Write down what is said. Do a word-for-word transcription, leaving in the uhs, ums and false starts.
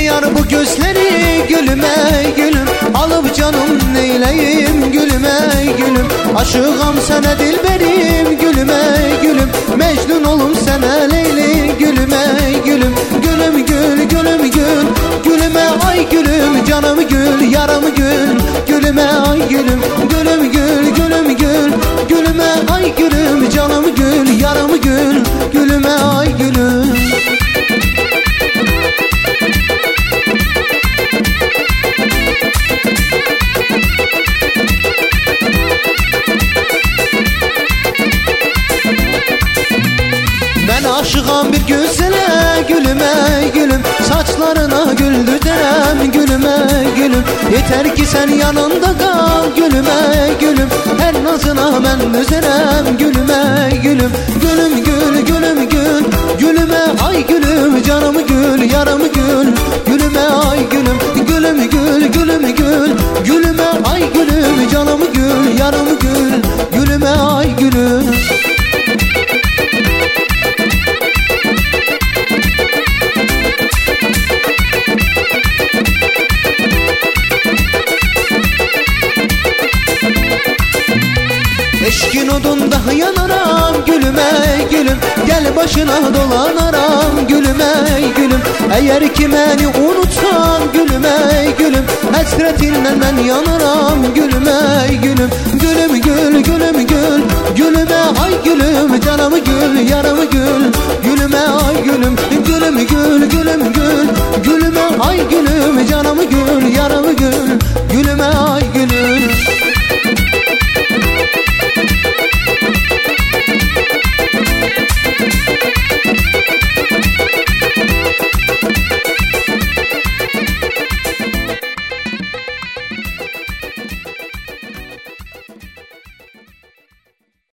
yar bu gözleri gülüm ey gülüm, alıp canım neyleyim gülüm ey gülüm. Aşığım sana dilberim gülüm ey gülüm, Mecnun olum sana Leyli gülüm ey gülüm. Gülüm gül gülüm gül, gülüme ay gülüm, canım gül yaramı gül gülüme ay gülüm. Gülüm gül gülüm gül, gülüme ay gülüm, canım gül yaramı gül gülüme ay gülüm. Ben aşığım bir güzele gülüm ey gülüm, saçlarına gül düzerem gülüm ey gülüm. Yeter ki sen yanında kal gülüm ey gülüm, her nazına ben düzerem gülüm ey gülüm. Gülüm gül gülüm gül, gülüme ay gülüm, canımı gül yaramı gül gülüme ay gülüm. Gülüm gül gülüm gül, gülüme ay gülüm, canımı gül yaramı gül gülüme ay gülüm. Eşkin odunda yanaram gülüm ey gülüm, gel başına dolanaram gülüm ey gülüm. Eğer ki beni unutsan gülüm ey gülüm, hasretinle ben yanaram gülüm ey gülüm. Gülüm gül gülüm gül, gülüme ay gülüm, canımı gül yaramı gül gülüme ay gülüm.